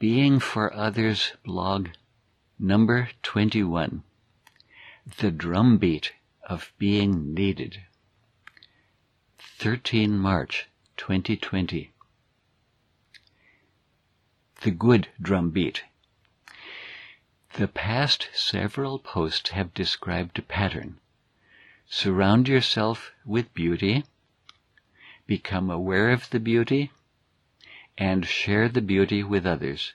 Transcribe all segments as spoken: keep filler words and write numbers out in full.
Being for Others blog number twenty-one. The Drumbeat of Being Needed. thirteenth of March twenty twenty. The good drumbeat. The past several posts have described a pattern. Surround yourself with beauty, become aware of the beauty, and share the beauty with others.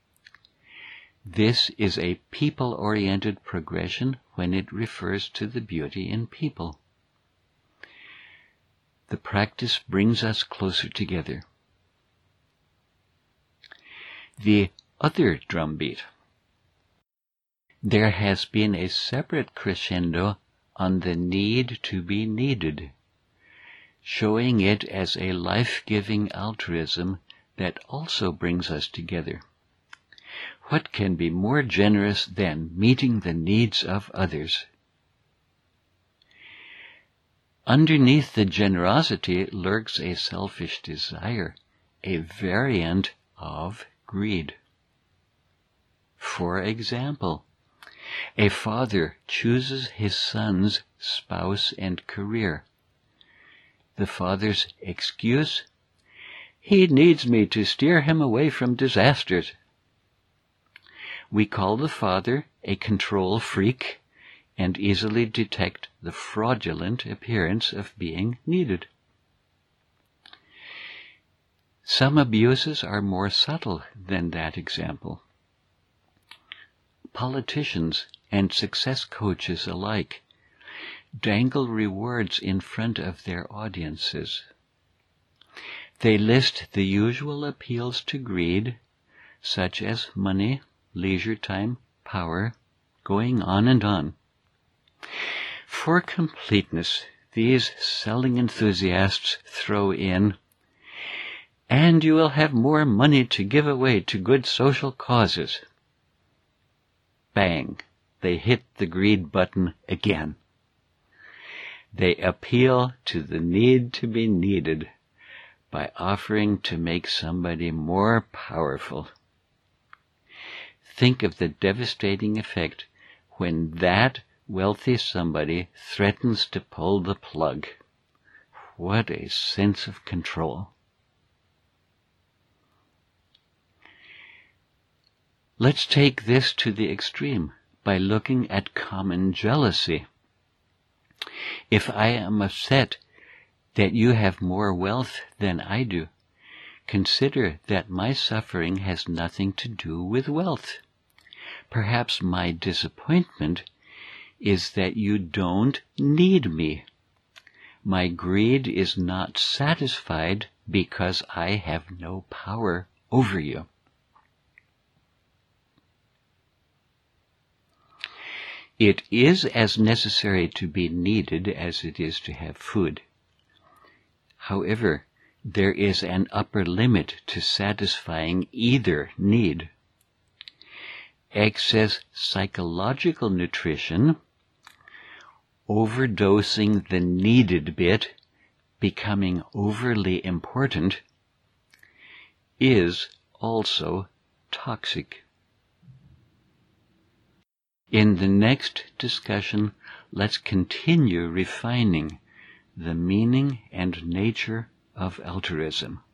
This is a people-oriented progression when it refers to the beauty in people. The practice brings us closer together. The other drumbeat. There has been a separate crescendo on the need to be needed, showing it as a life-giving altruism that also brings us together. What can be more generous than meeting the needs of others? Underneath the generosity lurks a selfish desire, a variant of greed. For example, a father chooses his son's spouse and career. The father's excuse: he needs me to steer him away from disasters. We call the father a control freak and easily detect the fraudulent appearance of being needed. Some abuses are more subtle than that example. Politicians and success coaches alike dangle rewards in front of their audiences. They list the usual appeals to greed, such as money, leisure time, power, going on and on. For completeness, these selling enthusiasts throw in, and you will have more money to give away to good social causes. Bang, they hit the greed button again. They appeal to the need to be needed by offering to make somebody more powerful. Think of the devastating effect when that wealthy somebody threatens to pull the plug. What a sense of control. Let's take this to the extreme by looking at common jealousy. If I am upset that you have more wealth than I do, consider that my suffering has nothing to do with wealth. Perhaps my disappointment is that you don't need me. My greed is not satisfied because I have no power over you. It is as necessary to be needed as it is to have food. However, there is an upper limit to satisfying either need. Excess psychological nutrition, overdosing the needed bit, becoming overly important, is also toxic. In the next discussion, let's continue refining the meaning and nature of altruism.